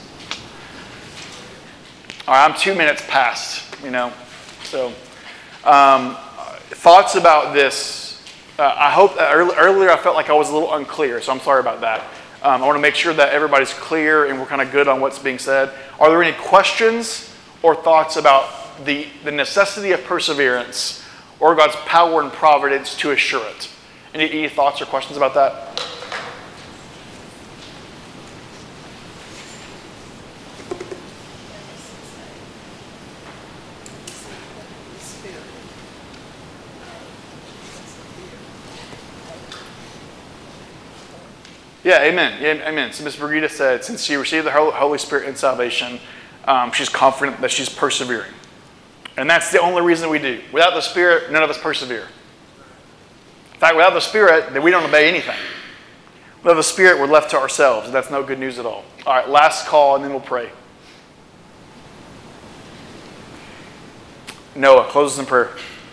S1: All right, I'm 2 minutes past, So, thoughts about this. I hope that earlier I felt like I was a little unclear, so I'm sorry about that. I want to make sure that everybody's clear and we're kind of good on what's being said. Are there any questions or thoughts about the necessity of perseverance or God's power and providence to assure it? Any thoughts or questions about that? Yeah, amen. Yeah, amen. So Ms. Brigida said, since she received the Holy Spirit in salvation, she's confident that she's persevering. And that's the only reason we do. Without the Spirit, none of us persevere. In fact, without the Spirit, then we don't obey anything. Without the Spirit, we're left to ourselves. And that's no good news at all. All right, last call, and then we'll pray. Noah, close us in prayer.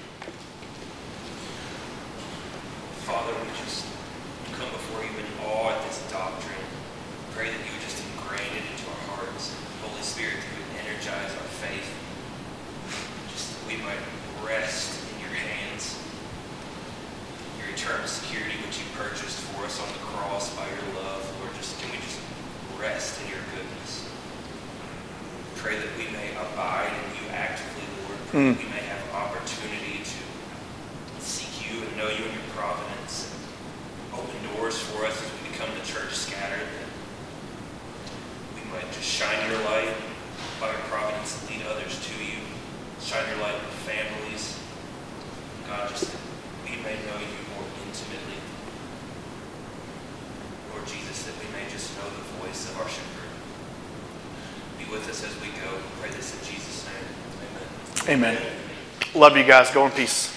S10: Father, we just come before you in awe at this doctrine. Pray that you would just ingrain it into our hearts. Holy Spirit, that you would energize our faith. Just that we might rest in your hands. Your eternal security, which you purchased for us on the cross by your love. Lord, can we just rest in your goodness? Pray that we may abide in you actively, Lord. Pray that we may have opportunity to seek you and know you in your providence. Open doors for us as we become the church scattered. That we might just shine your light by your providence and lead others to you. Shine your light in families. God, just that we may know you more intimately. Lord Jesus, that we may just know the voice of our shepherd. Be with us as we go. We pray this in Jesus' name. Amen.
S1: Amen. Love you guys. Go in peace.